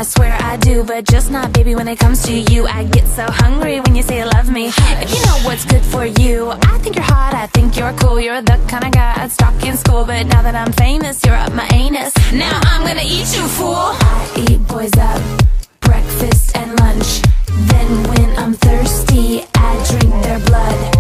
I swear I do, but just not, baby, when it comes to you. I get so hungry when you say you love me. If you know what's good for you, I think you're hot, I think you're cool. You're the kind of guy I'd stalk in school, but now that I'm famous, you're up my anus. Now I'm gonna eat you, fool. I eat boys up, breakfast and lunch. Then when I'm thirsty, I drink their blood.